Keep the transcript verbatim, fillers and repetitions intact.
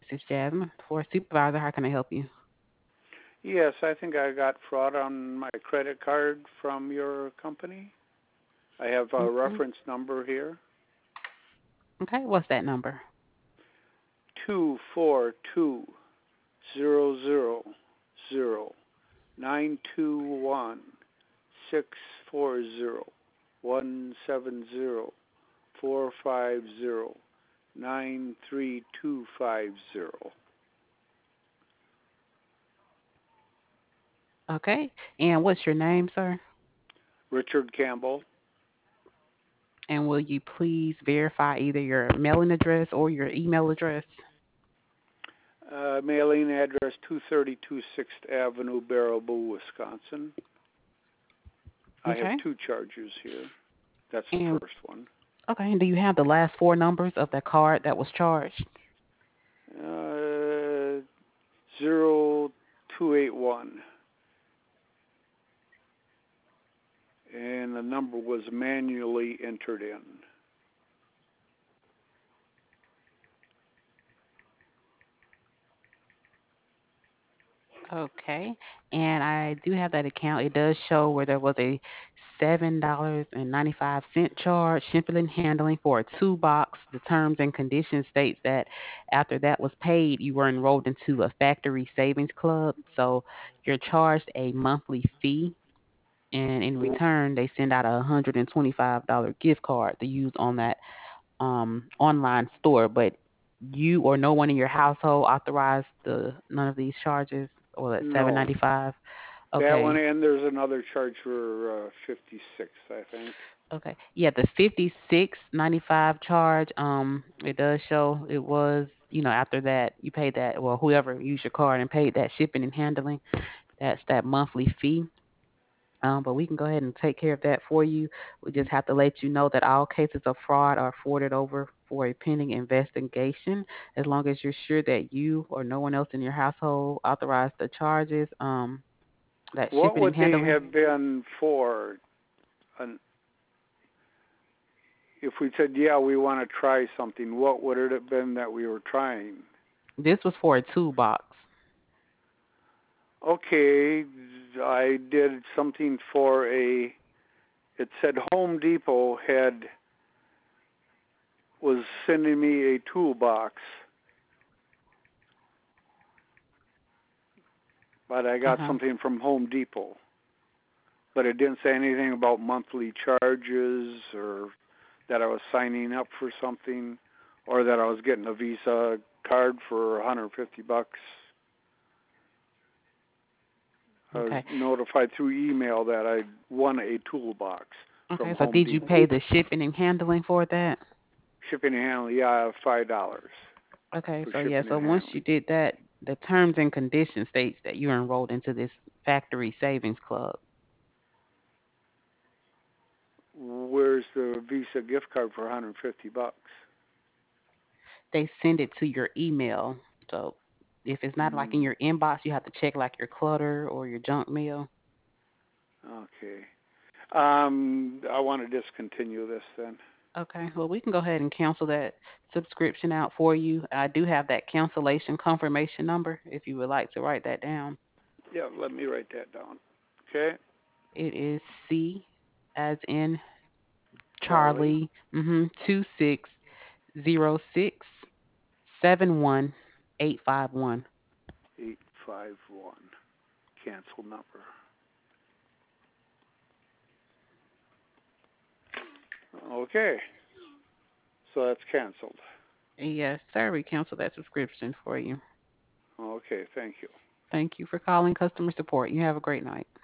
This is Jasmine for Supervisor. How can I help you? Yes, I think I got fraud on my credit card from your company. I have a Okay. reference number here. Okay. What's that number? Two four two zero zero zero nine two one six four zero one seven zero four five zero nine three two five zero. Okay. And what's your name, sir? Richard Campbell. And will you please verify either your mailing address or your email address? Uh, mailing address two thirty-two sixth Avenue, Baraboo, Wisconsin. I have Okay. two charges here. That's the And first one. okay. And do you have the last four numbers of the card that was charged? Uh, zero two eight one, and the number was manually entered in. Okay. And I do have that account. It does show where there was a seven dollars and ninety five cent charge, shipping and handling for a two box. The terms and conditions states that after that was paid, you were enrolled into a factory savings club. So you're charged a monthly fee, and in return, they send out a one hundred twenty five dollar gift card to use on that um online store. But you or no one in your household authorized the none of these charges or that seven No, ninety five. that one, Okay. and there's another charge for uh, fifty-six, I think. Okay. Yeah, the fifty six ninety five charge, um, it does show it was, you know, after that you paid that, well, whoever used your card and paid that shipping and handling, that's that monthly fee. Um, but we can go ahead and take care of that for you. We just have to let you know that all cases of fraud are forwarded over for a pending investigation. As long as you're sure that you or no one else in your household authorized the charges, um, that What shipping and would they handling. have been for? An, if we said, yeah, we want to try something, what would it have been that we were trying? This was for a two box. Okay, I did something for a. It said Home Depot had was sending me a toolbox, but I Uh got huh. something from Home Depot. But it didn't say anything about monthly charges or that I was signing up for something or that I was getting a Visa card for one hundred fifty bucks. I was Okay. notified through email that I won a toolbox from Okay. So Home did you Depot. pay the shipping and handling for that? Shipping and handling, yeah, five dollars Okay. for So yeah. shipping So and once you handling. did that, the terms and conditions states that you're enrolled into this factory savings club. Where's the Visa gift card for one hundred fifty bucks? They send it to your email. So if it's not like in Mm, your inbox, you have to check like your clutter or your junk mail. okay. Um, I want to discontinue this then. Okay, well, we can go ahead and cancel that subscription out for you. I do have that cancellation confirmation number if you would like to write that down. Yeah, let me write that down. Okay, It is C as in Charlie, Charlie, mm-hmm, two six zero six seven one eight five one. eight five one. Cancel number. Okay, so that's canceled. Yes, sir, we canceled that subscription for you. Okay, thank you. Thank you for calling customer support. You have a great night.